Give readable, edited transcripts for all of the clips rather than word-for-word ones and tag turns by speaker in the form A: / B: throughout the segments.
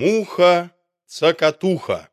A: Муха-цокотуха.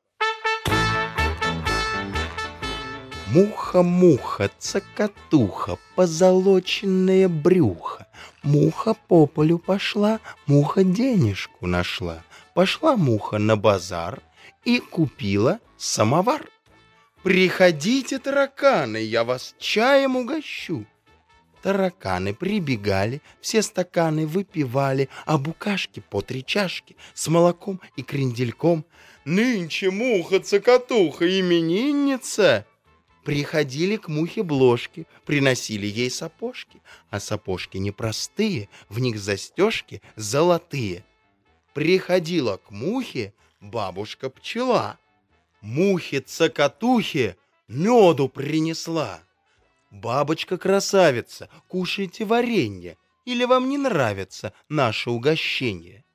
B: Муха-муха, цокотуха, позолоченное брюхо. Муха по полю пошла, муха денежку нашла. Пошла муха на базар и купила самовар. «Приходите, тараканы, я вас чаем угощу». Тараканы прибегали, все стаканы выпивали, а букашки по 3 чашки с молоком и крендельком.
A: Нынче муха-цокотуха именинница.
B: Приходили к мухе бложки, приносили ей сапожки, а сапожки непростые, в них застежки золотые. Приходила к мухе бабушка-пчела, мухе-цокотухе меду принесла. Бабочка-красавица, кушайте варенье, или вам не нравится наше угощение?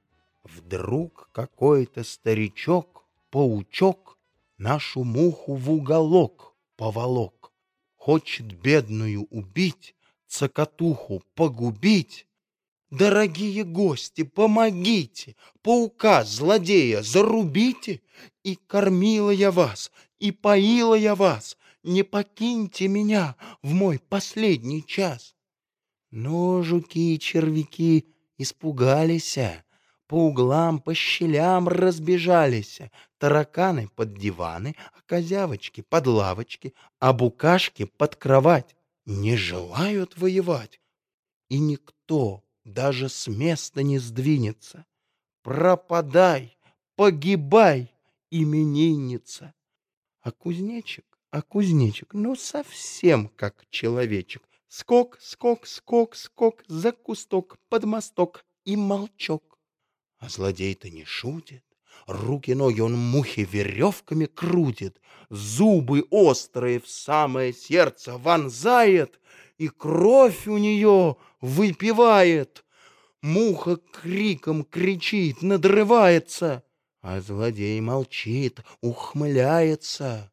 B: Вдруг какой-то старичок, паучок, нашу муху в уголок поволок. Хочет бедную убить, цокотуху погубить. Дорогие гости, помогите, паука-злодея зарубите. И кормила я вас, и поила я вас, не покиньте меня в мой последний час. Но жуки и червяки испугались, по углам, по щелям разбежались, тараканы под диваны, а козявочки под лавочки, а букашки под кровать. Не желают воевать, и никто даже с места не сдвинется. Пропадай, погибай, именинница. А кузнечик, ну совсем как человечек. Скок, скок, скок, скок, за кусток, под мосток и молчок. А злодей-то не шутит, руки-ноги он мухи веревками крутит, зубы острые в самое сердце вонзает, и кровь у нее выпивает. Муха криком кричит, надрывается, а злодей молчит, ухмыляется.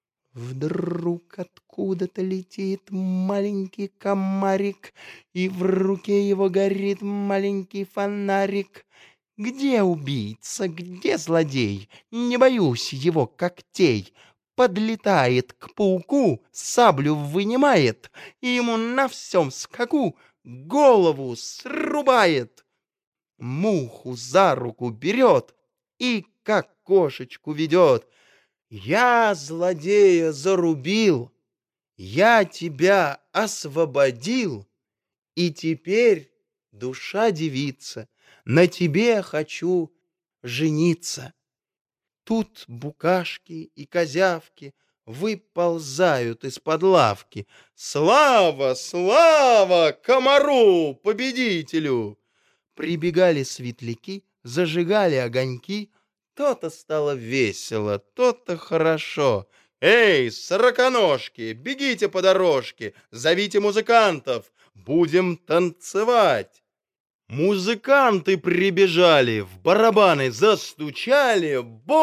B: Вдруг откуда-то летит маленький комарик, и в руке его горит маленький фонарик. Где убийца, где злодей? Не боюсь его когтей. Подлетает к пауку, саблю вынимает, и ему на всем скаку голову срубает. Муху за руку берет и как кошечку ведет. Я злодея зарубил, я тебя освободил, и теперь, душа девица, на тебе хочу жениться. Тут букашки и козявки выползают из-под лавки. Слава, слава комару, победителю! Прибегали светляки, зажигали огоньки. То-то стало весело, то-то хорошо.
A: Эй, сороконожки, бегите по дорожке, зовите музыкантов, будем танцевать.
B: Музыканты прибежали, в барабаны застучали.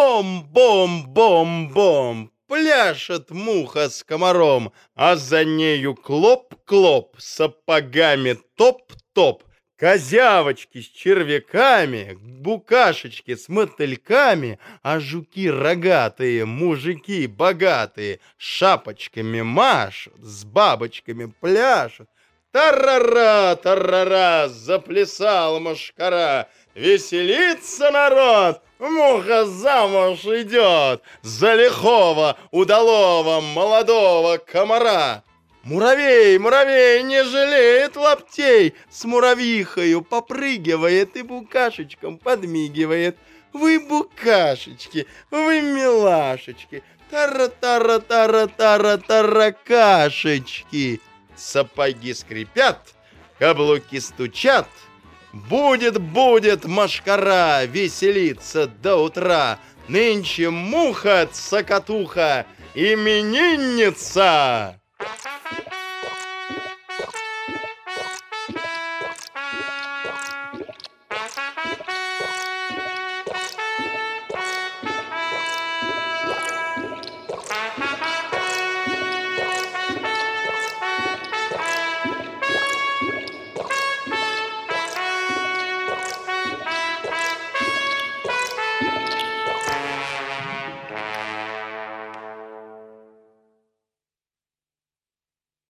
B: Бом-бом-бом-бом, пляшет муха с комаром,
A: а за нею клоп-клоп, сапогами топ-топ.
B: Козявочки с червяками, букашечки с мотыльками, а жуки рогатые, мужики богатые, шапочками машут, с бабочками пляшут.
A: Тарара, тарара, заплясала мошкара, веселится народ, муха замуж идет за лихого, удалого, молодого комара.
B: Муравей, муравей не жалеет лаптей, с муравьихою попрыгивает и букашечкам подмигивает. Вы букашечки, вы милашечки, тара-тара-тара-тара-таракашечки.
A: Сапоги скрипят, каблуки стучат, будет мошкара веселиться до утра. Нынче муха-цокотуха именинница.